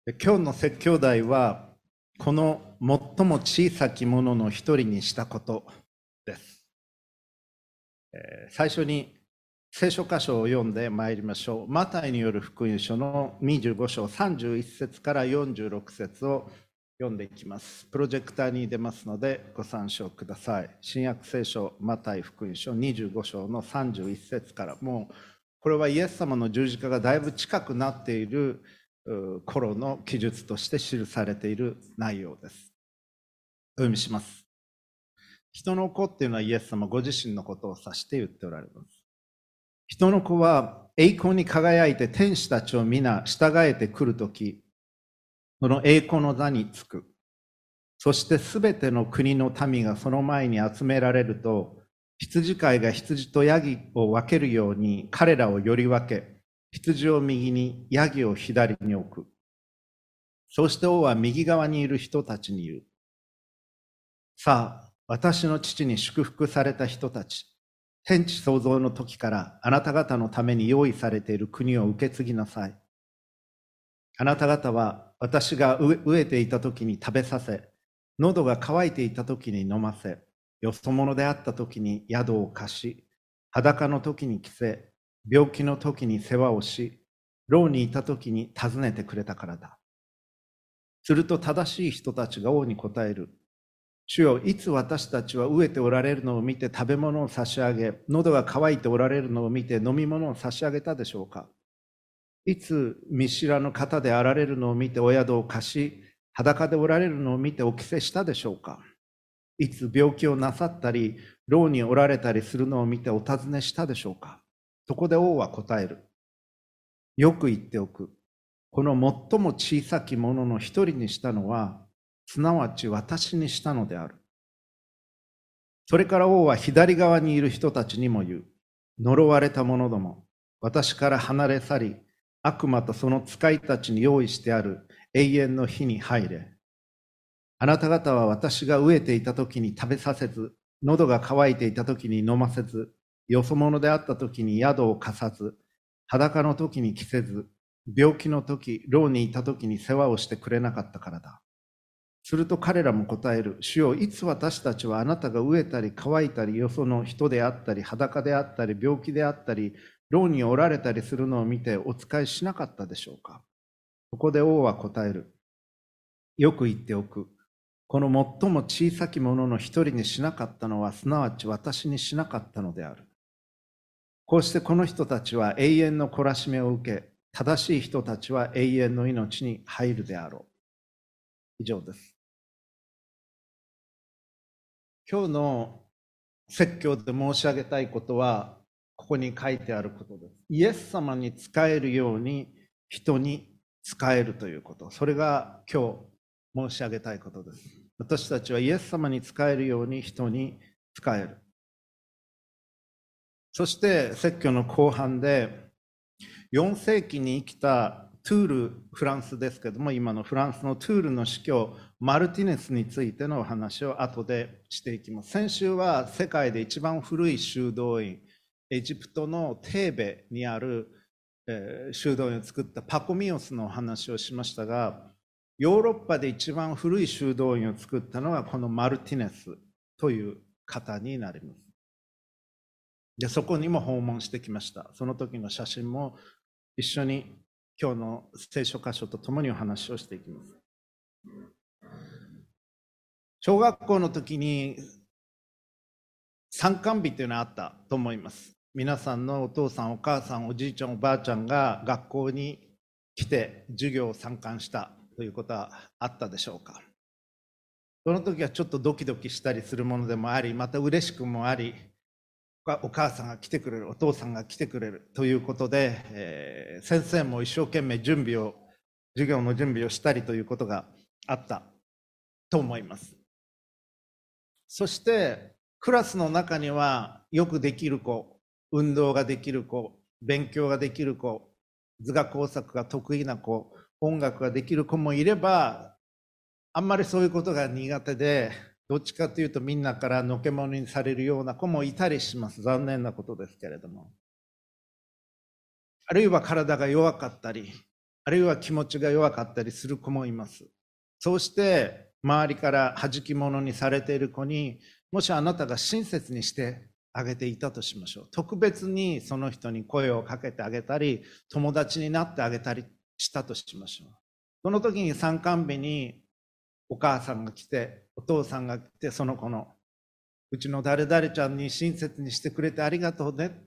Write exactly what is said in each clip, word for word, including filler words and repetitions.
今日の説教題は、この最も小さきものの一人にしたことです。えー最初に聖書箇所を読んでまいりましょう。マタイによる福音書のにじゅうご章さんじゅういち節からよんじゅうろく節を読んでいきます。プロジェクターに出ますのでご参照ください。新約聖書マタイ福音書にじゅうご章のさんじゅういち節から、もうこれはイエス様の十字架がだいぶ近くなっているう頃の記述として記されている内容です。お読みします。人の子っていうのはイエス様ご自身のことを指して言っておられます。人の子は栄光に輝いて天使たちを皆従えてくるとき、その栄光の座につく。そしてすべての国の民がその前に集められると、羊飼いが羊とヤギを分けるように彼らをより分け、羊を右にヤギを左に置く。そうして王は右側にいる人たちに言う。さあ、私の父に祝福された人たち、天地創造の時からあなた方のために用意されている国を受け継ぎなさい。あなた方は私が飢えていた時に食べさせ、喉が渇いていた時に飲ませ、よそ者であった時に宿を貸し、裸の時に着せ、病気の時に世話をし、牢にいた時に訪ねてくれたからだ。すると正しい人たちが王に答える。主よ、いつ私たちは飢えておられるのを見て食べ物を差し上げ、喉が渇いておられるのを見て飲み物を差し上げたでしょうか。いつ見知らぬ方であられるのを見てお宿を貸し、裸でおられるのを見てお着せしたでしょうか。いつ病気をなさったり、牢におられたりするのを見てお尋ねしたでしょうか。そこで王は答える。よく言っておく。この最も小さきものの一人にしたのは、すなわち私にしたのである。それから王は左側にいる人たちにも言う。呪われた者ども、私から離れ去り、悪魔とその使いたちに用意してある永遠の火に入れ。あなた方は私が飢えていた時に食べさせず、喉が渇いていた時に飲ませず、よそ者であった時に宿を貸さず、裸の時に着せず、病気の時、牢にいた時に世話をしてくれなかったからだ。すると彼らも答える。主よ、いつ私たちはあなたが飢えたり乾いたりよその人であったり裸であったり病気であったり牢におられたりするのを見てお使いしなかったでしょうか。そこで王は答える。よく言っておく。この最も小さきものの一人にしなかったのはすなわち私にしなかったのである。こうしてこの人たちは永遠の懲らしめを受け、正しい人たちは永遠の命に入るであろう。以上です。今日の説教で申し上げたいことは、ここに書いてあることです。イエス様に仕えるように人に仕えるということ。それが今日申し上げたいことです。私たちはイエス様に仕えるように人に仕える。そして説教の後半で、よん世紀に生きたトゥール、フランスですけども、今のフランスのトゥールの司教、マルティネスについてのお話を後でしていきます。先週は世界で一番古い修道院、エジプトのテーベにある、えー修道院を作ったパコミオスのお話をしましたが、ヨーロッパで一番古い修道院を作ったのはこのマルティネスという方になります。で、そこにも訪問してきました。その時の写真も一緒に今日の聖書箇所とともにお話をしていきます。小学校の時に参観日というのがあったと思います。皆さんのお父さん、お母さん、おじいちゃん、おばあちゃんが学校に来て授業を参観したということはあったでしょうか。その時はちょっとドキドキしたりするものでもあり、また嬉しくもあり、お母さんが来てくれる、お父さんが来てくれるということで、えー先生も一生懸命準備を、授業の準備をしたりということがあったと思います。そしてクラスの中にはよくできる子、運動ができる子、勉強ができる子、図画工作が得意な子、音楽ができる子もいれば、あんまりそういうことが苦手で、どっちかというとみんなからのけ者にされるような子もいたりします。残念なことですけれども。あるいは体が弱かったり、 あるいは気持ちが弱かったりする子もいます。そうして周りから弾き物にされている子に、もしあなたが親切にしてあげていたとしましょう。特別にその人に声をかけてあげたり、友達になってあげたりしたとしましょう。その時に参観日にお母さんが来て、お父さんが来て、その子のうちの誰々ちゃんに親切にしてくれてありがとうね。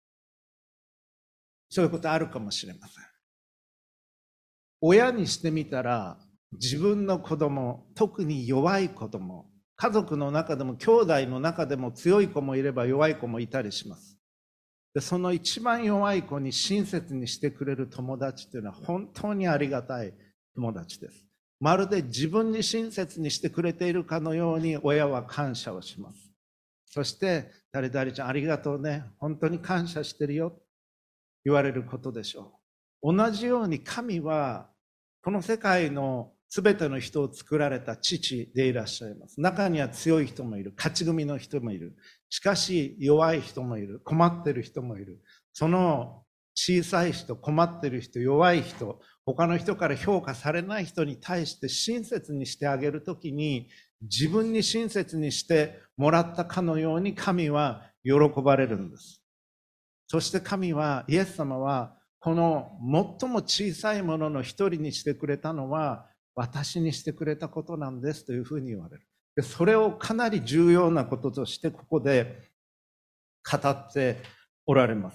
そういうことあるかもしれません。親にしてみたら、自分の子供、特に弱い子供、家族の中でも兄弟の中でも強い子もいれば弱い子もいたりします。で、その一番弱い子に親切にしてくれる友達というのは本当にありがたい友達です。まるで自分に親切にしてくれているかのように親は感謝をします。そして誰々ちゃんありがとうね、本当に感謝してるよ、言われることでしょう。同じように神はこの世界のすべての人を作られた父でいらっしゃいます。中には強い人もいる、勝ち組の人もいる。しかし弱い人もいる、困っている人もいる。その小さい人、困っている人、弱い人、他の人から評価されない人に対して親切にしてあげるときに、自分に親切にしてもらったかのように神は喜ばれるんです。そして神は、イエス様はこの最も小さいものの一人にしてくれたのは私にしてくれたことなんですというふうに言われる。で、それをかなり重要なこととしてここで語っておられます。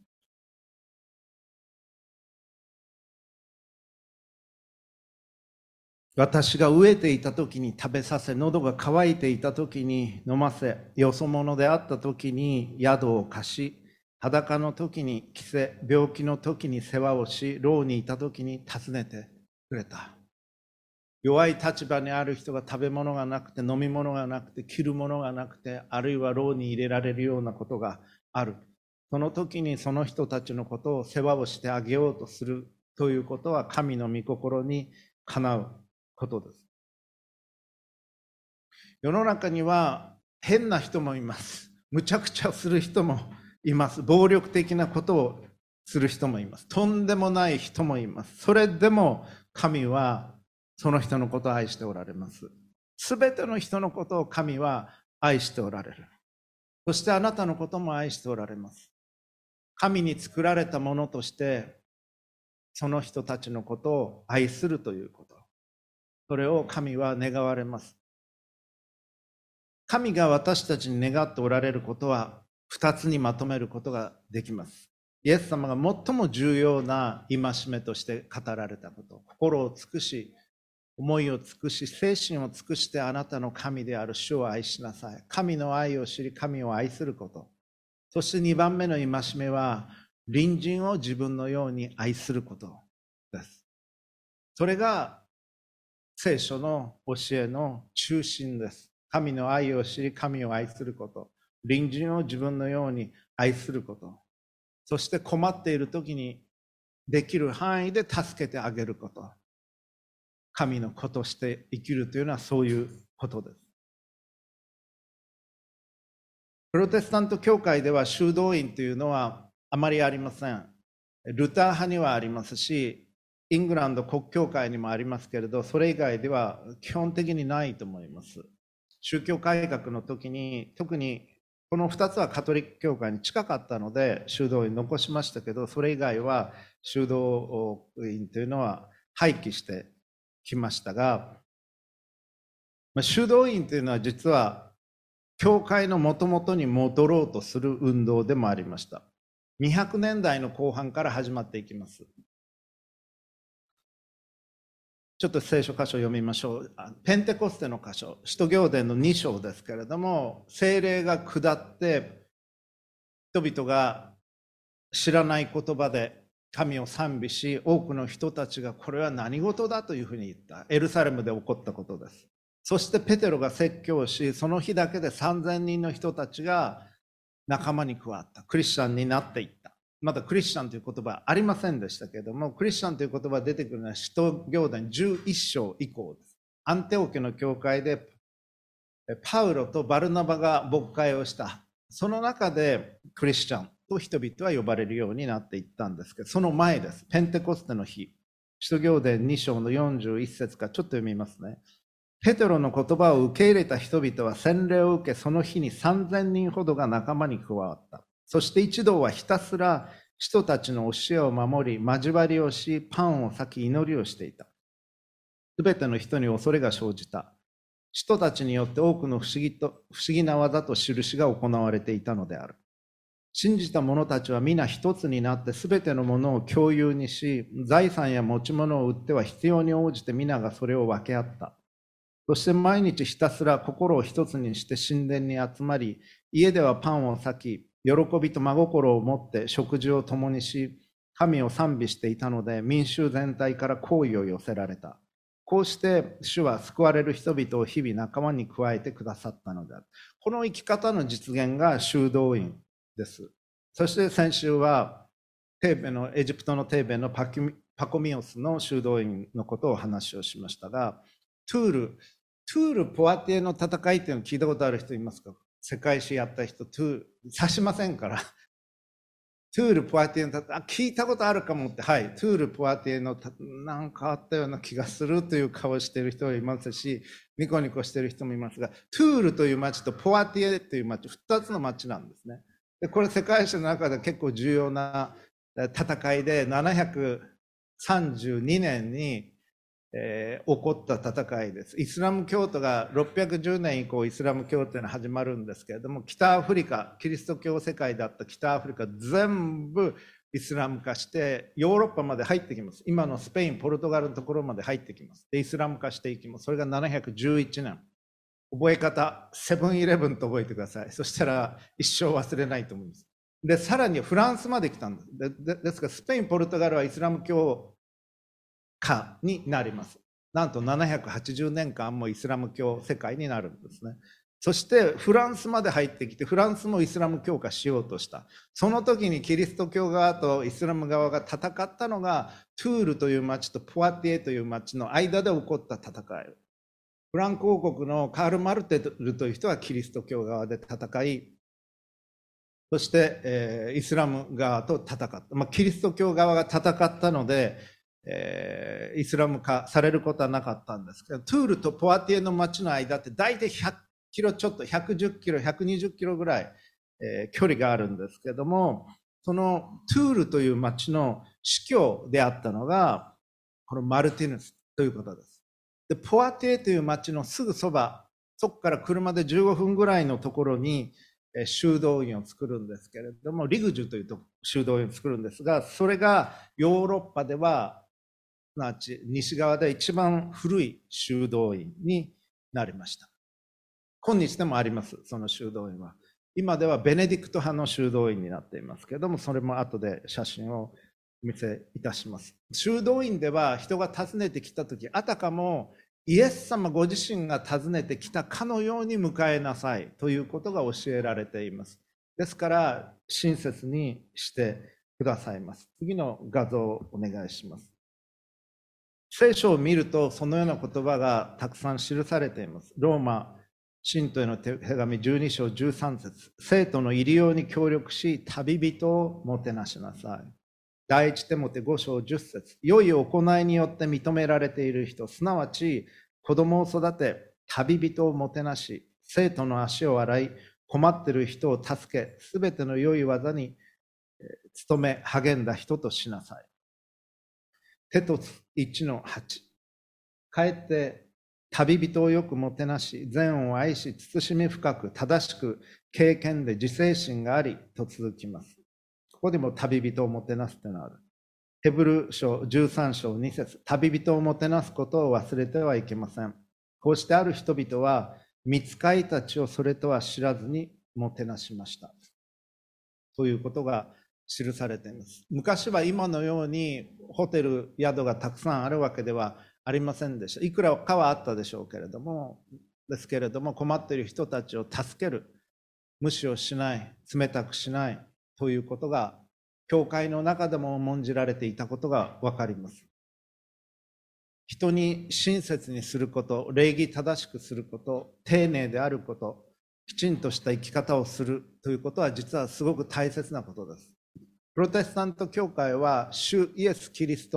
私が飢えていた時に食べさせ、喉が渇いていた時に飲ませ、よそ者であった時に宿を貸し、裸の時に着せ、病気の時に世話をし、牢にいた時に訪ねてくれた。弱い立場にある人が食べ物がなくて、飲み物がなくて、着るものがなくて、あるいは牢に入れられるようなことがある。その時にその人たちのことを世話をしてあげようとするということは神の御心にかなうことです。世の中には変な人もいます。むちゃくちゃする人もいます。暴力的なことをする人もいます。とんでもない人もいます。それでも神はその人のことを愛しておられます。すべての人のことを神は愛しておられる。そしてあなたのことも愛しておられます。神に作られたものとしてその人たちのことを愛するということ、それを神は願われます。神が私たちに願っておられることは二つにまとめることができます。イエス様が最も重要な戒めとして語られたこと、心を尽くし、思いを尽くし、精神を尽くしてあなたの神である主を愛しなさい。神の愛を知り、神を愛すること。そして二番目の戒めは、隣人を自分のように愛することです。それが聖書の教えの中心です。神の愛を知り、神を愛すること。隣人を自分のように愛すること。そして困っている時にできる範囲で助けてあげること。神の子として生きるというのはそういうことです。プロテスタント教会では修道院というのはあまりありません。ルター派にはありますし、イングランド国教会にもありますけれど、それ以外では基本的にないと思います。宗教改革の時に、特にこのふたつはカトリック教会に近かったので修道院残しましたけど、それ以外は修道院というのは廃棄してきましたが、修道院というのは実は教会のもともとに戻ろうとする運動でもありました。にひゃくねんだいの後半から始まっていきます。ちょっと聖書箇所を読みましょう。ペンテコステの箇所、使徒行伝のに章ですけれども、聖霊が下って人々が知らない言葉で神を賛美し、多くの人たちがこれは何事だというふうに言った。エルサレムで起こったことです。そしてペテロが説教し、その日だけでさんぜんにんの人たちが仲間に加わった。クリスチャンになっていった。まだクリスチャンという言葉ありませんでしたけれども、クリスチャンという言葉が出てくるのは使徒行伝じゅういち章以降です。アンテオケの教会でパウロとバルナバが牧会をした。その中でクリスチャンと人々は呼ばれるようになっていったんですけど、その前です。ペンテコステの日。 使徒行伝に章のよんじゅういち節からちょっと読みますね。ペテロの言葉を受け入れた人々は洗礼を受け、その日にさんぜんにんほどが仲間に加わった。そして一同はひたすら人たちの教えを守り、交わりをし、パンを裂き、祈りをしていた。すべての人に恐れが生じた。人たちによって多くの不思議と不思議な技と印が行われていたのである。信じた者たちは皆一つになってすべてのものを共有にし、財産や持ち物を売っては必要に応じて皆がそれを分け合った。そして毎日ひたすら心を一つにして神殿に集まり、家ではパンを裂き、喜びと真心を持って食事を共にし、神を賛美していたので、民衆全体から好意を寄せられた。こうして主は救われる人々を日々仲間に加えてくださったのである。この生き方の実現が修道院です。そして先週はテーベのエジプトのテーベのパキパコミオスの修道院のことを話をしましたが、トゥールトゥール・ポアティエの戦いっていうのを聞いたことある人いますか？世界史やった人、トゥール、指しませんから。トゥール・ポアティエの戦い、聞いたことあるかもって、はい、トゥール・ポアティエのなんかあったような気がするという顔をしている人もいますし、ニコニコしている人もいますが、トゥールという町とポアティエという町、二つの町なんですね。で、これ世界史の中で結構重要な戦いで、ななひゃくさんじゅうにねんにえー、起こった戦いです。イスラム教徒がろっぴゃくじゅうねん以降イスラム教というのは始まるんですけれども、北アフリカ、キリスト教世界だった北アフリカ全部イスラム化してヨーロッパまで入ってきます。今のスペイン、ポルトガルのところまで入ってきます。で、イスラム化していきます。それがななひゃくじゅういちねん。覚え方、セブンイレブンと覚えてください。そしたら一生忘れないと思います。で、さらにフランスまで来たんです。で、でですからスペイン、ポルトガルはイスラム教化になります。なんとななひゃくはちじゅうねんかんもイスラム教世界になるんですね。そしてフランスまで入ってきて、フランスもイスラム教化しようとした。その時にキリスト教側とイスラム側が戦ったのが、トゥールという町とポアティエという町の間で起こった戦い。フランク王国のカール・マルテルという人はキリスト教側で戦い、そして、えー、イスラム側と戦った。まあ、キリスト教側が戦ったので、えー、イスラム化されることはなかったんですけど、トゥールとポアティエの町の間って大体ひゃくキロちょっと、ひゃくじゅっキロ、ひゃくにじゅっキロぐらい、えー、距離があるんですけども、そのトゥールという町の司教であったのが、このマルティヌスということです。で、ポアティエという町のすぐそば、そこから車でじゅうごふんぐらいのところに、修道院を作るんですけれども、リグジュというと修道院を作るんですが、それがヨーロッパでは、すなわち西側で一番古い修道院になりました。今日でもあります、その修道院は。今ではベネディクト派の修道院になっていますけれども、それも後で写真をお見せいたします。修道院では人が訪ねてきたとき、あたかもイエス様ご自身が訪ねてきたかのように迎えなさいということが教えられています。ですから、親切にしてくださいます。次の画像をお願いします。聖書を見ると、そのような言葉がたくさん記されています。ローマ信徒への手紙じゅうに章じゅうさん節。生徒の入り用に協力し、旅人をもてなしなさい。第一テモテご章じゅっ節。良い行いによって認められている人、すなわち子供を育て、旅人をもてなし、生徒の足を洗い、困っている人を助け、すべての良い技に努め励んだ人としなさい。テトスいちのはち。かえって旅人をよくもてなし、善を愛し、慎み深く、正しく、経験で自制心がありと続きます。ここでも旅人をもてなすというのがある。ヘブル書じゅうさん章に節。旅人をもてなすことを忘れてはいけません。こうしてある人々は、御使いたちをそれとは知らずにもてなしました。ということが記されています。昔は今のようにホテル、宿がたくさんあるわけではありませんでした。いくらかはあったでしょうけれども、ですけれども困っている人たちを助ける、無視をしない、冷たくしないということが、教会の中でも重んじられていたことがわかります。人に親切にすること、礼儀正しくすること、丁寧であること、きちんとした生き方をするということは実はすごく大切なことです。プロテスタント教会は主イエス・キリスト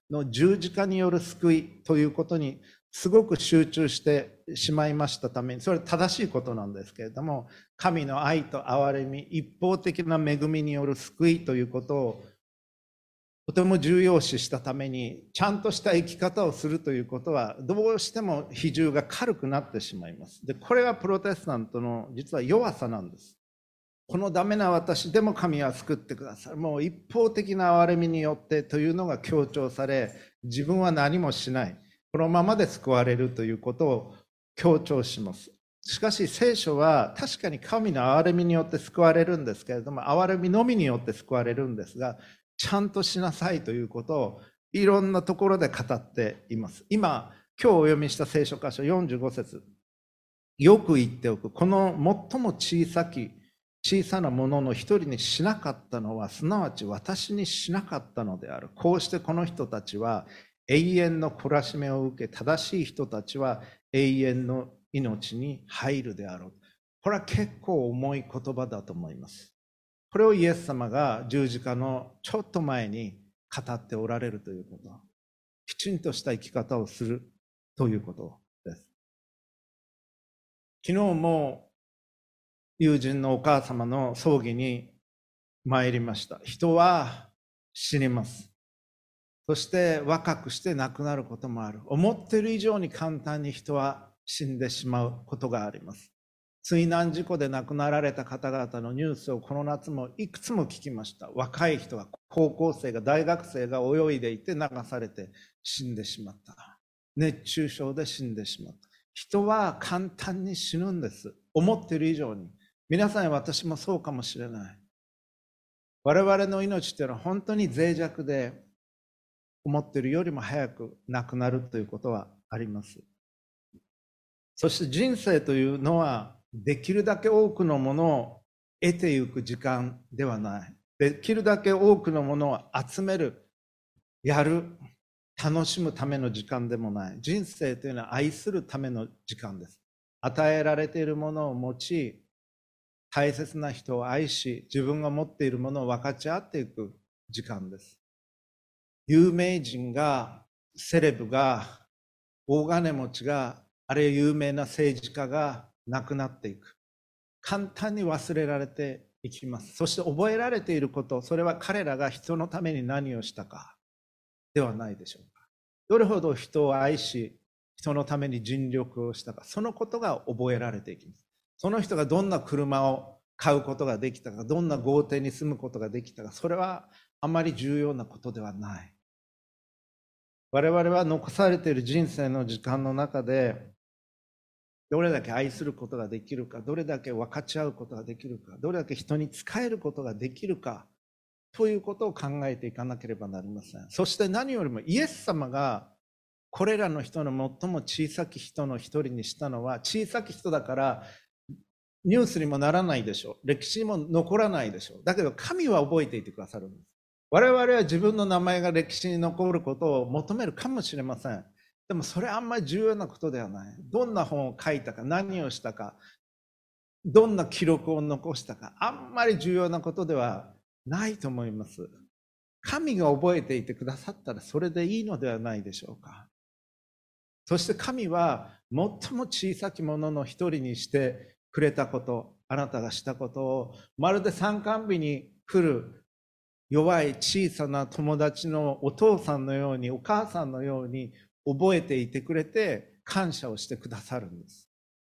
の十字架による救いということにすごく集中してしまいましたために、それは正しいことなんですけれども、神の愛と憐れみ、一方的な恵みによる救いということをとても重要視したために、ちゃんとした生き方をするということはどうしても比重が軽くなってしまいます。で、これがプロテスタントの実は弱さなんです。このダメな私でも神は救ってくださる。もう一方的な憐れみによってというのが強調され、自分は何もしない。このままで救われるということを強調します。しかし聖書は確かに神の憐れみによって救われるんですけれども、憐れみのみによって救われるんですが、ちゃんとしなさいということをいろんなところで語っています。今、今日お読みした聖書箇所よんじゅうご節。よく言っておく。この最も小さき、小さなものの一人にしなかったのは、すなわち私にしなかったのである。こうしてこの人たちは永遠の懲らしめを受け、正しい人たちは永遠の命に入るであろう。これは結構重い言葉だと思います。これをイエス様が十字架のちょっと前に語っておられるということ。きちんとした生き方をするということです。昨日も友人のお母様の葬儀に参りました。人は死にます。そして若くして亡くなることもある。思っている以上に簡単に人は死んでしまうことがあります。水難事故で亡くなられた方々のニュースをこの夏もいくつも聞きました。若い人が、高校生が、大学生が泳いでいて流されて死んでしまった。熱中症で死んでしまった。人は簡単に死ぬんです。思っている以上に。皆さん、私もそうかもしれない。我々の命というのは本当に脆弱で、思っているよりも早く亡くなるということはあります。そして人生というのは、できるだけ多くのものを得ていく時間ではない。できるだけ多くのものを集める、やる、楽しむための時間でもない。人生というのは愛するための時間です。与えられているものを持ち、大切な人を愛し、自分が持っているものを分かち合っていく時間です。有名人が、セレブが、大金持ちが、あるいは有名な政治家が亡くなっていく。簡単に忘れられていきます。そして覚えられていること、それは彼らが人のために何をしたかではないでしょうか。どれほど人を愛し、人のために尽力をしたか、そのことが覚えられていきます。その人がどんな車を買うことができたか、どんな豪邸に住むことができたか、それはあまり重要なことではない。我々は残されている人生の時間の中で、どれだけ愛することができるか、どれだけ分かち合うことができるか、どれだけ人に仕えることができるか、ということを考えていかなければなりません。そして何よりもイエス様がこれらの人の最も小さき人の一人にしたのは、小さき人だからニュースにもならないでしょう。歴史にも残らないでしょう。だけど神は覚えていてくださるんです。我々は自分の名前が歴史に残ることを求めるかもしれません。でもそれはあんまり重要なことではない。どんな本を書いたか、何をしたか、どんな記録を残したか、あんまり重要なことではないと思います。神が覚えていてくださったらそれでいいのではないでしょうか。そして神は最も小さきものの一人にしてくれたこと、あなたがしたことをまるで参観日に来る弱い小さな友達のお父さんのように、お母さんのように覚えていてくれて感謝をしてくださるんです。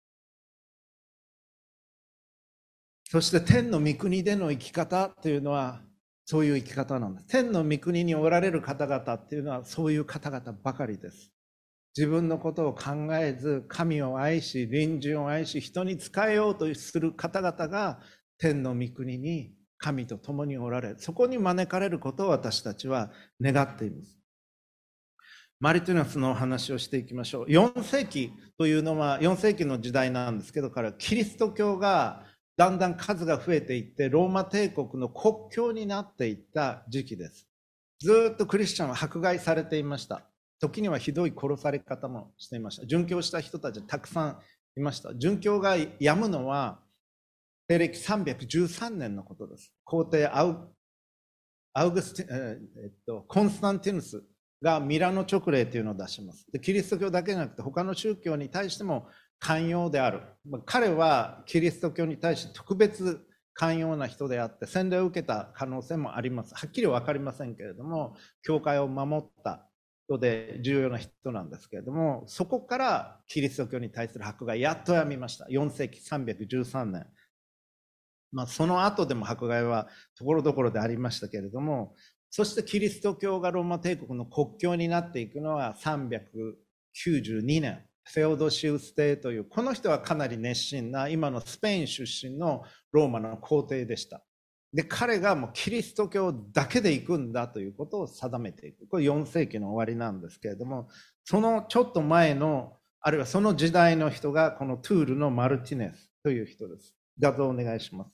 そして天の御国での生き方というのはそういう生き方なんです。天の御国におられる方々っていうのはそういう方々ばかりです。自分のことを考えず、神を愛し、隣人を愛し、人に仕えようとする方々が天の御国に神と共におられる。そこに招かれることを私たちは願っています。マリトゥナスのお話をしていきましょう。よん世紀というのはよん世紀の時代なんですけど、からキリスト教がだんだん数が増えていって、ローマ帝国の国教になっていった時期です。ずっとクリスチャンは迫害されていました。時にはひどい殺され方もしていました。殉教した人たちたくさんいました。殉教がやむのは西暦さんびゃくじゅうさんねんのことです。皇帝アウアウグスティ、えっと、コンスタンティヌスがミラノ勅令というのを出します。でキリスト教だけじゃなくて他の宗教に対しても寛容である。彼はキリスト教に対して特別寛容な人であって洗礼を受けた可能性もあります。はっきり分かりませんけれども、教会を守った人で重要な人なんですけれども、そこからキリスト教に対する迫害やっとやみました。よん世紀さんびゃくじゅうさんねん。まあ、その後でも迫害はところどころでありましたけれども、そしてキリスト教がローマ帝国の国教になっていくのはさんびゃくきゅうじゅうにねん、フェオドシウス帝という、この人はかなり熱心な今のスペイン出身のローマの皇帝でした。で彼がもうキリスト教だけで行くんだということを定めていく。これよん世紀の終わりなんですけれども、そのちょっと前のあるいはその時代の人がこのトゥールのマルティネスという人です。画像お願いします。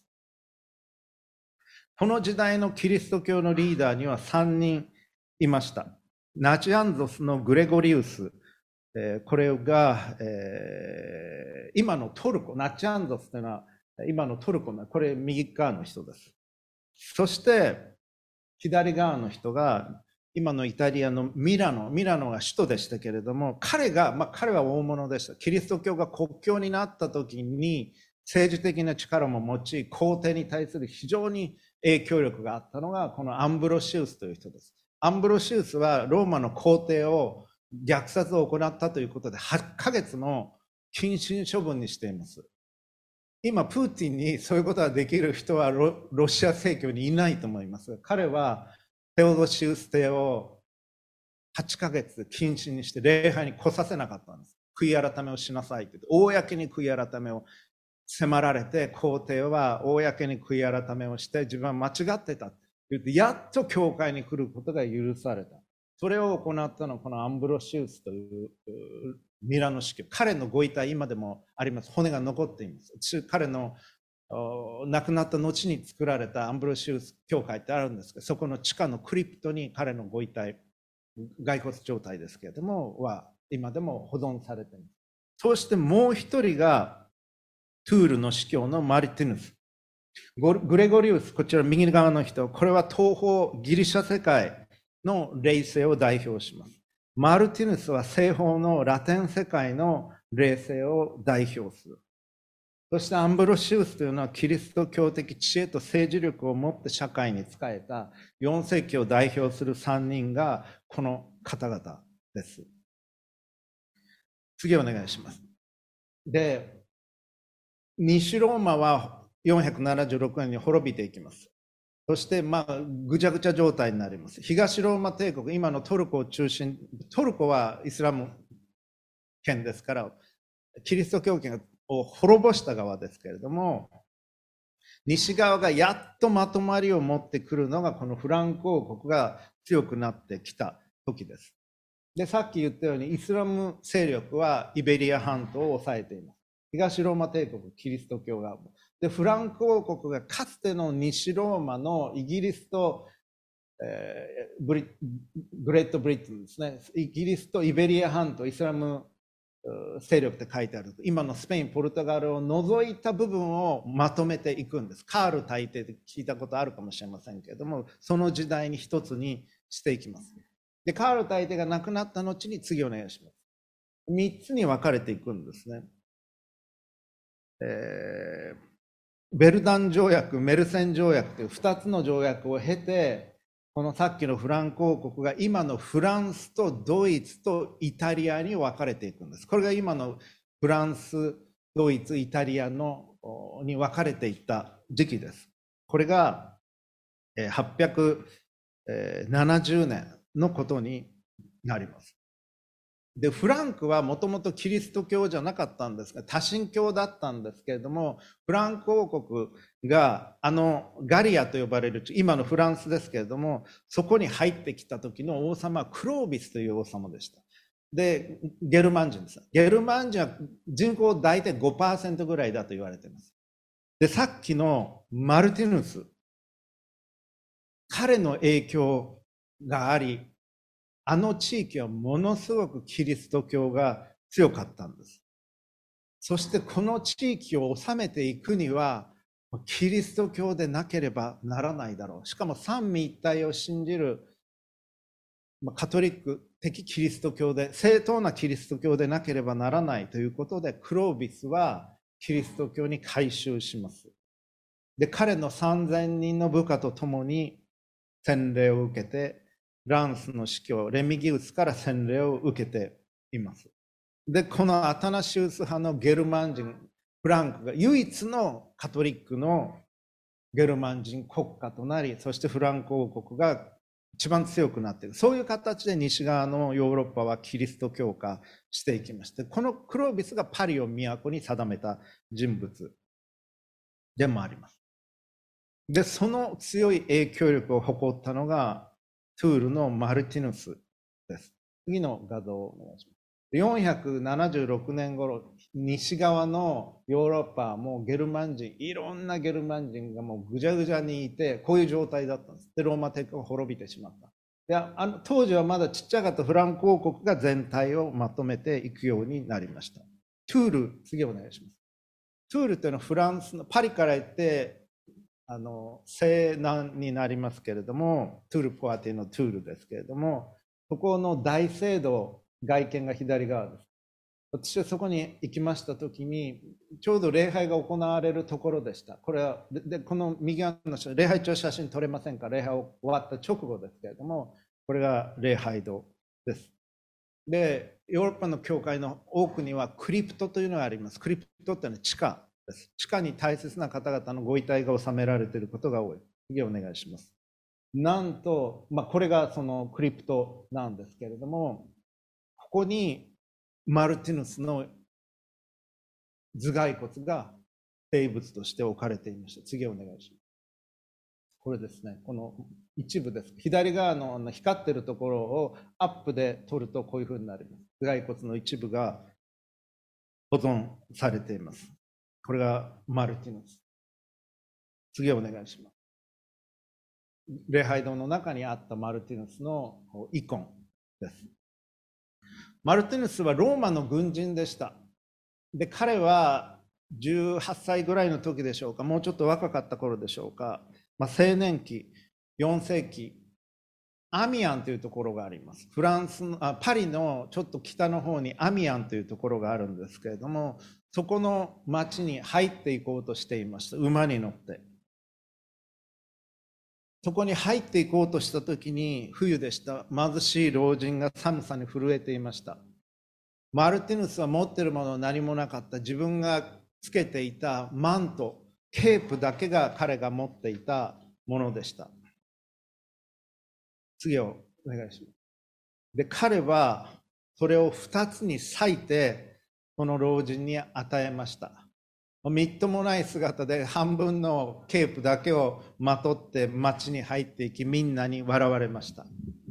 この時代のキリスト教のリーダーにはさんにんいました。ナチアンゾスのグレゴリウス、えー、これが、えー、今のトルコ、ナチアンゾスというのは今のトルコの、これ右側の人です。そして左側の人が今のイタリアのミラノ、ミラノが首都でしたけれども、彼が、まあ、彼は大物でした。キリスト教が国教になった時に政治的な力も持ち、皇帝に対する非常に影響力があったのがこのアンブロシウスという人です。アンブロシウスはローマの皇帝を虐殺を行ったということではちかげつの謹慎処分にしています。今プーティンにそういうことができる人は ロ, ロシア正教にいないと思います。彼はテオドシウス帝をはちかげつ禁止にして礼拝に来させなかったんです。悔い改めをしなさいって言って、公に悔い改めを迫られて、皇帝は公に悔い改めをして自分は間違ってたって言って、やっと教会に来ることが許された。それを行ったのはこのアンブロシウスというミラノ司教。彼のご遺体今でもあります。骨が残っています。彼の亡くなった後に作られたアンブロシウス教会ってあるんですけど、そこの地下のクリプトに彼のご遺体、骸骨状態ですけれどもは今でも保存されています。そしてもう一人がトゥールの司教のマルティヌス。グレゴリウス、こちら右側の人、これは東方ギリシャ世界の霊性を代表します。マルティヌスは西方のラテン世界の霊性を代表する。そしてアンブロシウスというのはキリスト教的知恵と政治力を持って社会に仕えたよん世紀を代表するさんにんがこの方々です。次お願いします。で、西ローマはよんひゃくななじゅうろくねんに滅びていきます。そして、まあ、ぐちゃぐちゃ状態になります。東ローマ帝国、今のトルコを中心、トルコはイスラム圏ですから、キリスト教圏を滅ぼした側ですけれども、西側がやっとまとまりを持ってくるのが、このフランク王国が強くなってきた時です。で、さっき言ったように、イスラム勢力はイベリア半島を抑えています。東ローマ帝国、キリスト教が。で、フランク王国がかつての西ローマのイギリスと、えー、ブリグレートブリテンですね。イギリスとイベリア半島、イスラム勢力って書いてある。今のスペイン、ポルトガルを除いた部分をまとめていくんです。カール大帝って聞いたことあるかもしれませんけれども、その時代に一つにしていきます。で、カール大帝が亡くなった後に次お願いします。三つに分かれていくんですね。えー、ベルダン条約、メルセン条約というふたつの条約を経て、このさっきのフランク王国が今のフランスとドイツとイタリアに分かれていくんです。これが今のフランス、ドイツ、イタリアのに分かれていった時期です。これがはっぴゃくななじゅうねんのことになります。で、フランクはもともとキリスト教じゃなかったんですが、多神教だったんですけれども、フランク王国があのガリアと呼ばれる今のフランスですけれども、そこに入ってきた時の王様はクロービスという王様でした。で、ゲルマン人です。ゲルマン人は人口大体 ごパーセント ぐらいだと言われています。で、さっきのマルティヌス、彼の影響があり、あの地域はものすごくキリスト教が強かったんです。そしてこの地域を治めていくには、キリスト教でなければならないだろう。しかも三位一体を信じるカトリック的キリスト教で、正当なキリスト教でなければならないということで、クロービスはキリスト教に改宗します。で、彼のさんぜんにんの部下と共に洗礼を受けて、ランスの司教、レミギウスから洗礼を受けています。で、このアタナシウス派のゲルマン人、フランクが唯一のカトリックのゲルマン人国家となり、そしてフランク王国が一番強くなっている。そういう形で西側のヨーロッパはキリスト教化していきまして、このクロービスがパリを都に定めた人物でもあります。で、その強い影響力を誇ったのがトゥールのマルティヌスです。次の画像をお願いします。よんひゃくななじゅうろくねん頃、西側のヨーロッパはもうゲルマン人、いろんなゲルマン人がもうぐちゃぐちゃにいて、こういう状態だったんです。で、ローマ帝国が滅びてしまった。で、あの当時はまだちっちゃかったフランク王国が全体をまとめていくようになりました。トゥール、次お願いします。トゥールというのはフランスの、パリから行って、あの西南になりますけれども、トゥールポアティのトゥールですけれども、そこの大聖堂、外見が左側です。私はそこに行きましたときに、ちょうど礼拝が行われるところでした。これは、でこの右側の礼拝中写真撮れませんから、礼拝終わった直後ですけれども、これが礼拝堂です。で、ヨーロッパの教会の多くにはクリプトというのがあります。クリプトっていうのは地下です。地下に大切な方々のご遺体が収められていることが多い。次お願いします。なんと、まあ、これがそのクリプトなんですけれども、ここにマルティヌスの頭蓋骨が生物として置かれていました。次お願いします。これですね、この一部です。左側の光っているところをアップで撮るとこういうふうになります。頭蓋骨の一部が保存されています。これがマルティヌス。次お願いします。礼拝堂の中にあったマルティヌスのイコンです。マルティヌスはローマの軍人でした。で、彼はじゅうはっさいぐらいの時でしょうか、もうちょっと若かった頃でしょうか、まあ、青年期、よん世紀、アミアンというところがあります。フランスのあ、パリのちょっと北の方にアミアンというところがあるんですけれども、そこの町に入っていこうとしていました。馬に乗って。そこに入っていこうとした時に、冬でした。貧しい老人が寒さに震えていました。マルティヌスは持っているもの何もなかった。自分がつけていたマント、ケープだけが彼が持っていたものでした。次をお願いします。で、彼はそれを二つに裂いて、この老人に与えました。みっともない姿で半分のケープだけをまとって町に入っていき、みんなに笑われました。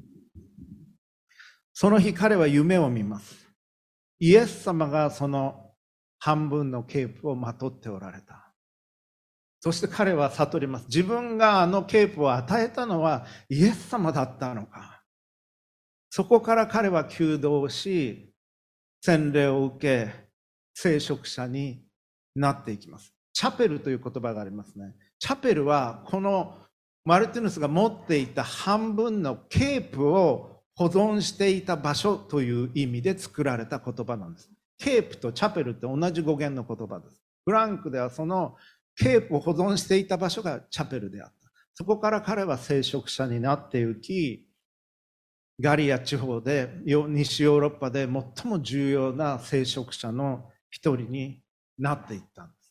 その日彼は夢を見ます。イエス様がその半分のケープをまとっておられた。そして彼は悟ります。自分があのケープを与えたのはイエス様だったのか。そこから彼は求道し、洗礼を受け、聖職者になっていきます。チャペルという言葉がありますね。チャペルはこのマルティヌスが持っていた半分のケープを保存していた場所という意味で作られた言葉なんです。ケープとチャペルって同じ語源の言葉です。フランクではそのケープを保存していた場所がチャペルであった。そこから彼は聖職者になっていき、ガリア地方で西ヨーロッパで最も重要な聖職者の一人になっていったんです。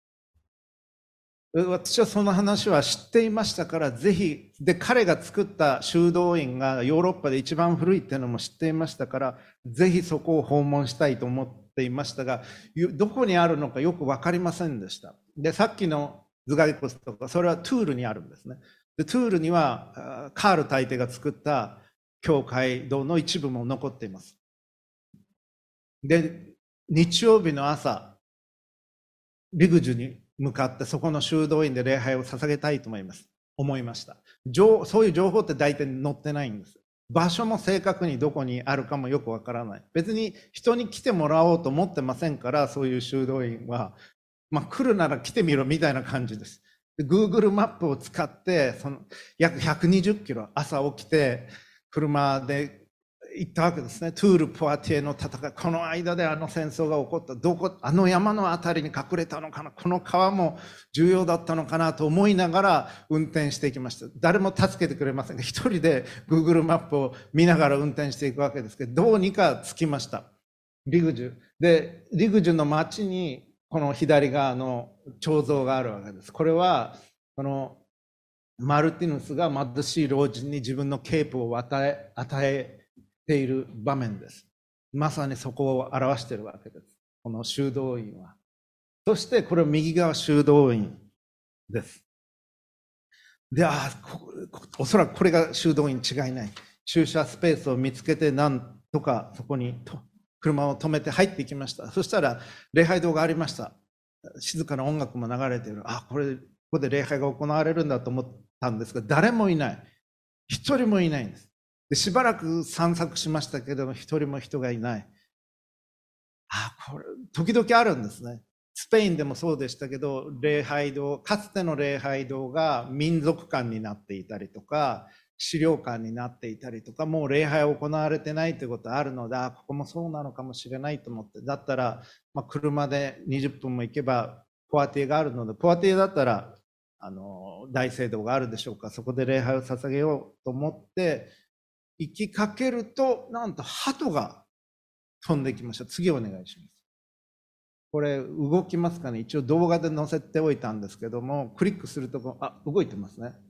私はその話は知っていましたから、ぜひ、で、彼が作った修道院がヨーロッパで一番古いっていうのも知っていましたから、ぜひそこを訪問したいと思っていましたが、どこにあるのかよく分かりませんでした。で、さっきの頭蓋骨とか、それはトゥールにあるんですね。で、トゥールにはカール大帝が作った教会堂の一部も残っています。で、日曜日の朝、リグジュに向かってそこの修道院で礼拝を捧げたいと思います。思いました。そういう情報って大体載ってないんです。場所も正確にどこにあるかもよくわからない。別に人に来てもらおうと思ってませんから、そういう修道院は、まあ来るなら来てみろみたいな感じです。で Google マップを使って、その約ひゃくにじゅっキロ朝起きて、 車で行ったわけですね。トゥール・ポワティエの戦い、この間であの戦争が起こった、どこ、あの山のあたりに隠れたのかな、この川も重要だったのかなと思いながら運転していきました。誰も助けてくれませんが、一人で Google マップを見ながら運転していくわけですけど、どうにか着きました。リグジュ。で、リグジュの町に、この左側の彫像があるわけです。これは、このマルティヌスが貧しい老人に自分のケープを与え、与えている場面です。まさにそこを表しているわけです。この修道院は。そしてこれ右側修道院です。で、ああ、おそらくこれが修道院違いない。駐車スペースを見つけてなんとかそこに車を止めて入っていきました。そしたら礼拝堂がありました。静かな音楽も流れている。あ、これ、ここで礼拝が行われるんだと思ったんですが、誰もいない。一人もいないんです。でしばらく散策しましたけども、一人も人がいない。あ、これ、時々あるんですね。スペインでもそうでしたけど、礼拝堂、かつての礼拝堂が民族館になっていたりとか、資料館になっていたりとか、もう礼拝行われてないということがあるので、あ、ここもそうなのかもしれないと思って、だったら、まあ、車でにじゅっぷんも行けば、ポワティエがあるので、ポワティエだったら、あの、大聖堂があるでしょうか、そこで礼拝を捧げようと思って、行きかけると、なんと鳩が飛んできました。次お願いします。これ動きますかね。一応動画で載せておいたんですけども、クリックすると、あ、動いてますね。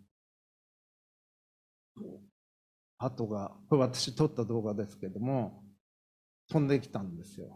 鳩が、これ私撮った動画ですけども、飛んできたんですよ。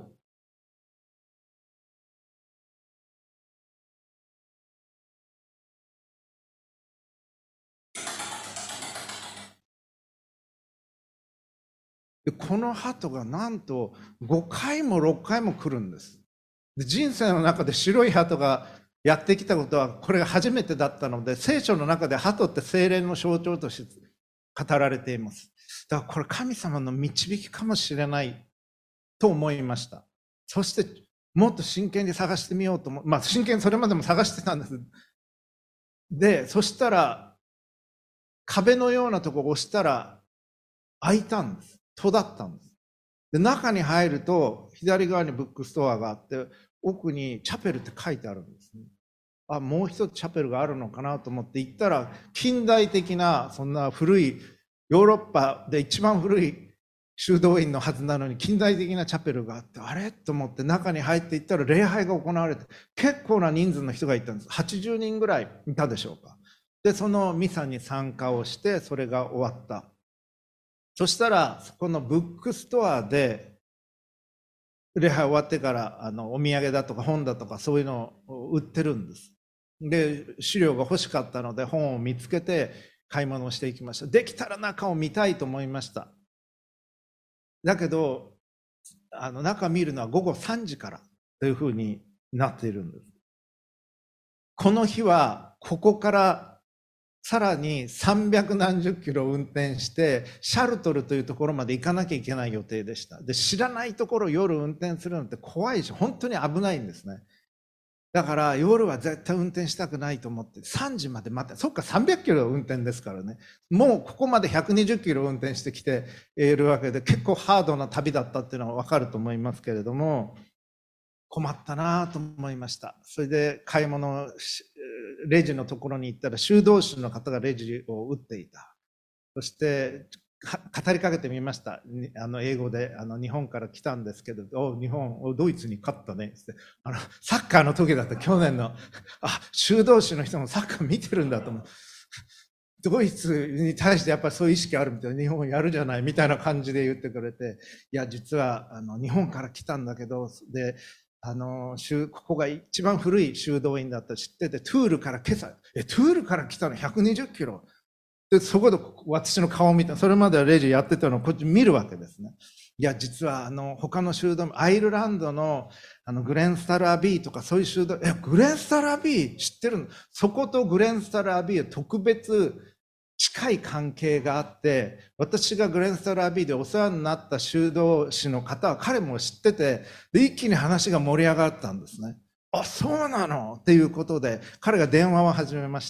でこの鳩がなんとごかいもろっかいも来るんです。で人生の中で白い鳩がやってきたことはこれが初めてだったので、聖書の中で鳩って精霊の象徴として語られています。だからこれ神様の導きかもしれないと思いました。そしてもっと真剣に探してみようと思う。まあ真剣にそれまでも探してたんです。で、そしたら壁のようなところを押したら開いたんです。戸だったんです。で、中に入ると、左側にブックストアがあって、奥にチャペルって書いてあるんですね。あ、もう一つチャペルがあるのかなと思って行ったら、近代的な、そんな古い、ヨーロッパで一番古い修道院のはずなのに、近代的なチャペルがあって、あれと思って中に入っていったら礼拝が行われて、結構な人数の人がいたんです。はちじゅうにんぐらいいたでしょうか。で、そのミサに参加をして、それが終わった。そしたら、そこのブックストアで、礼拝終わってから、あの、お土産だとか本だとかそういうのを売ってるんです。で、資料が欲しかったので本を見つけて買い物をしていきました。できたら中を見たいと思いました。だけど、あの、中見るのは午後さんじからというふうになっているんです。この日は、ここからさらに三百何十キロ運転して、シャルトルというところまで行かなきゃいけない予定でした。で、知らないところを夜運転するのって怖いし、本当に危ないんですね。だから夜は絶対運転したくないと思って、さんじまで待って、そっかさんびゃくキロ運転ですからね。もうここまでひゃくにじゅっキロ運転してきているわけで、結構ハードな旅だったっていうのはわかると思いますけれども、困ったなと思いました。それで買い物、レジのところに行ったら修道士の方がレジを打っていた。そして語りかけてみました。あの英語で、あの日本から来たんですけど、お日本、おドイツに勝ったねって。あのサッカーの時だった、去年の。あ、修道士の人もサッカー見てるんだと思う。ドイツに対してやっぱりそういう意識あるみたいな、日本やるじゃないみたいな感じで言ってくれて、いや、実はあの日本から来たんだけど、で、あの、ここが一番古い修道院だった知ってて、トゥールから今朝、え、トゥールから来たのひゃくにじゅっキロ。で、そこで私の顔を見た、それまではレジやってたのをこっち見るわけですね。いや、実はあの、他の修道院、アイルランドのあの、グレンスタルアビーとかそういう修道、え、グレンスタルアビー知ってるの？そことグレンスタルアビーは特別近い関係があって、私がグレンスタルアビーでお世話になった修道士の方は彼も知ってて、で、一気に話が盛り上がったんですね。あ、そうなのっていうことで、彼が電話を始めました。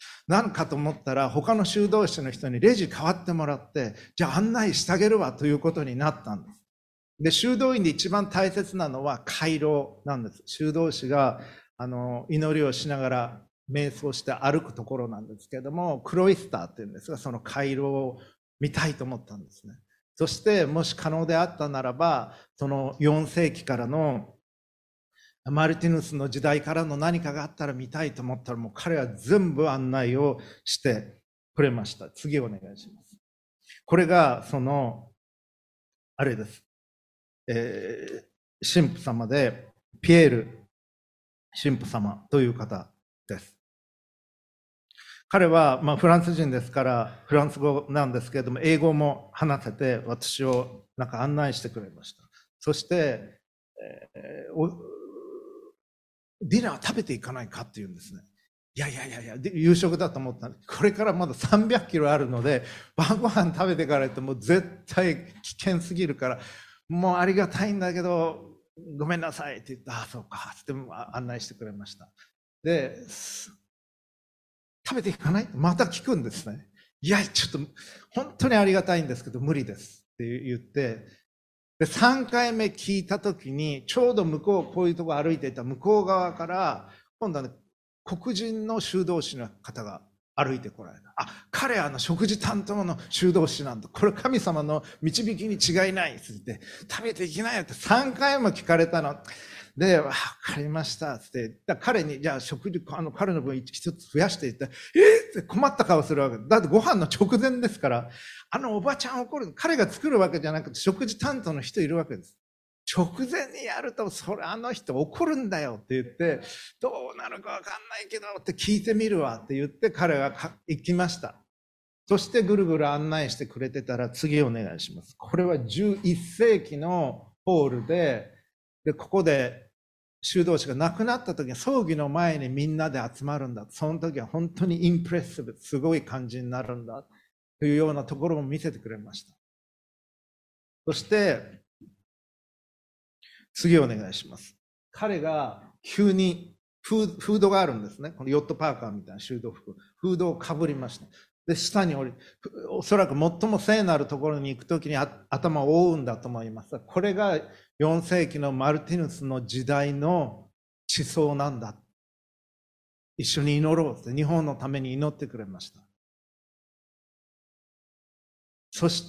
何かと思ったら、他の修道士の人にレジ代わってもらって、じゃあ案内してあげるわということになったんです。で、修道院で一番大切なのは回廊なんです。修道士があの祈りをしながら瞑想して歩くところなんですけれども、クロイスターっていうんですが、その回廊を見たいと思ったんですね。そしてもし可能であったならば、そのよん世紀からのマルティヌスの時代からの何かがあったら見たいと思ったら、もう彼は全部案内をしてくれました。次お願いします。これがそのあれです、えー、神父様でピエール神父様という方です。彼は、まあ、フランス人ですからフランス語なんですけれども、英語も話せて私をなんか案内してくれました。そして、えー、おディナー食べていかないかっていうんですね。いやいやいやいや、夕食だと思ったんで、これからまださんびゃくキロあるので、晩ご飯食べてからってもう絶対危険すぎるから、もうありがたいんだけど、ごめんなさいって言って、ああ、そうか、って案内してくれました。で、食べていかないまた聞くんですね。いや、ちょっと、本当にありがたいんですけど、無理ですって言って、で、さんかいめ聞いたときに、ちょうど向こう、こういうとこ歩いていた向こう側から、今度はね、黒人の修道士の方が歩いてこられた。あ、彼はあの食事担当の修道士なんだ。これ神様の導きに違いないって言って、食べていきなよってさんかいも聞かれたの。で、わかりましたって言って、彼に、じゃあ食事、あの彼の分一つ増やしていって、えー、って困った顔するわけ。だってご飯の直前ですから、あのおばちゃん怒る。彼が作るわけじゃなくて、食事担当の人いるわけです。直前にやると、それあの人怒るんだよって言って、どうなるかわかんないけどって聞いてみるわって言って、彼が行きました。そしてぐるぐる案内してくれてたら、次お願いします。これはじゅういっ世紀のホールで、で、ここで修道士が亡くなった時に葬儀の前にみんなで集まるんだ。その時は本当にインプレッシブ、すごい感じになるんだというようなところも見せてくれました。そして、次お願いします。彼が急にフー、フードがあるんですね。このヨットパーカーみたいな修道服。フードをかぶりました。で、下に降り、おそらく最も聖なるところに行くときに頭を覆うんだと思います。これがよん世紀のマルティヌスの時代の思想なんだ。一緒に祈ろうって日本のために祈ってくれました。そして、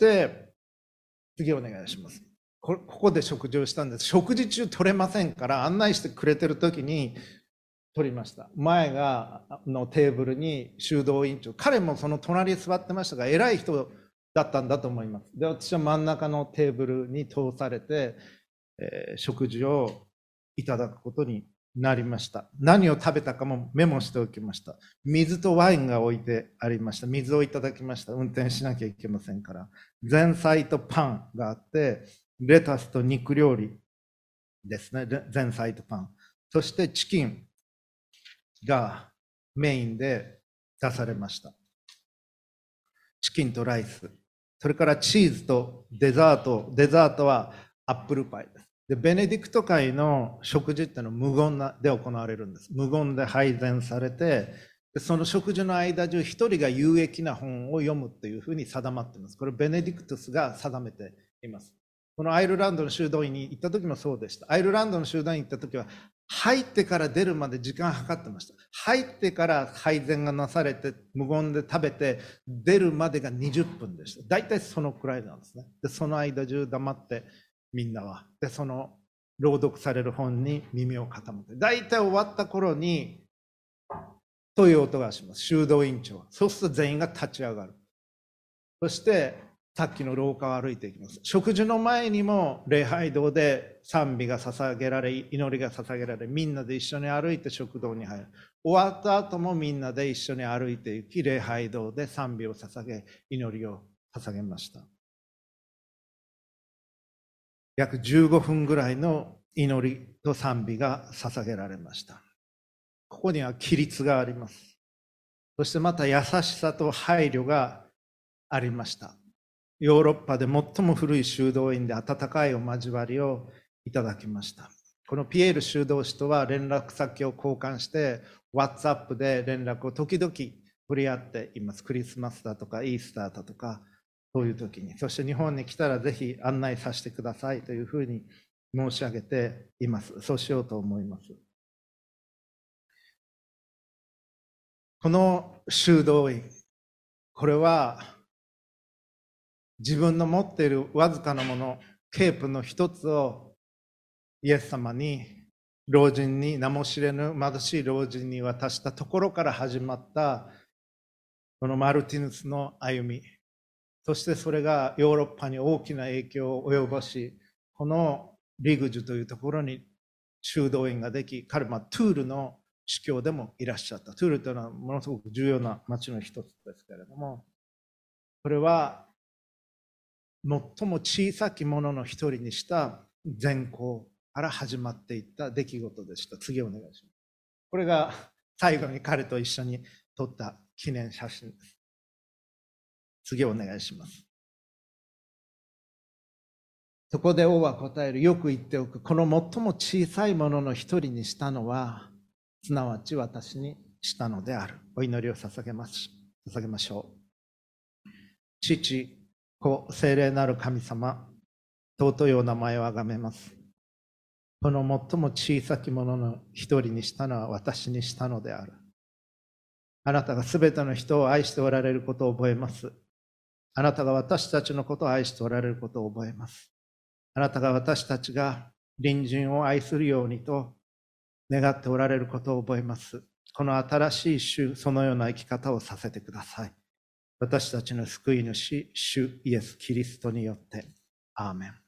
次お願いします。ここで食事をしたんです。食事中取れませんから案内してくれてる時に取りました。前がのテーブルに修道院長、彼もその隣に座ってましたが、偉い人だったんだと思います。で、私は真ん中のテーブルに通されて、えー、食事をいただくことになりました。何を食べたかもメモしておきました。水とワインが置いてありました。水をいただきました。運転しなきゃいけませんから。前菜とパンがあって、レタスと肉料理ですね。前菜とパン。そしてチキンがメインで出されました。チキンとライス。それからチーズとデザート。デザートはアップルパイです。で、ベネディクト会の食事っていうのは無言で行われるんです。無言で配膳されて、でその食事の間中、一人が有益な本を読むというふうに定まっています。これベネディクトスが定めています。このアイルランドの修道院に行った時もそうでした。アイルランドの修道院に行った時は、入ってから出るまで時間計ってました。入ってから配膳がなされて、無言で食べて、出るまでがにじゅっぷんでした。大体そのくらいなんですね。で、その間中黙って、みんなは。で、その朗読される本に耳を傾けて。大体終わった頃に、という音がします。修道院長は。そうすると全員が立ち上がる。そして、さっきの廊下を歩いていきます。食事の前にも礼拝堂で賛美が捧げられ、祈りが捧げられ、みんなで一緒に歩いて食堂に入る。終わった後もみんなで一緒に歩いていき、礼拝堂で賛美を捧げ、祈りを捧げました。約じゅうごふんぐらいの祈りと賛美が捧げられました。ここには規律があります。そしてまた優しさと配慮がありました。ヨーロッパで最も古い修道院で温かいお交わりをいただきました。このピエール修道士とは連絡先を交換して、WhatsApp で連絡を時々 触れ合っています。クリスマスだとかイースターだとか、そういう時に。そして日本に来たらぜひ案内させてくださいというふうに申し上げています。そうしようと思います。この修道院、これは自分の持っているわずかなもの、ケープの一つをイエス様に、老人に、名も知れぬ貧しい老人に渡したところから始まったこのマルティヌスの歩み、そしてそれがヨーロッパに大きな影響を及ぼし、このリグジュというところに修道院ができ、彼はトゥールの司教でもいらっしゃった。トゥールというのはものすごく重要な町の一つですけれども、これは最も小さきものの一人にした善行から始まっていった出来事でした。次お願いします。これが最後に彼と一緒に撮った記念写真です。次お願いします。そこで王は答える。よく言っておく。この最も小さいものの一人にしたのは、すなわち私にしたのである。お祈りを捧げます。捧げましょう。父、子、聖霊なる神様、尊いお名前をあがめます。この最も小さきものの一人にしたのは私にしたのである。あなたがすべての人を愛しておられることを覚えます。あなたが私たちのことを愛しておられることを覚えます。あなたが私たちが隣人を愛するようにと願っておられることを覚えます。この新しい主、そのような生き方をさせてください。私たちの救い主、主イエス・キリストによって。アーメン。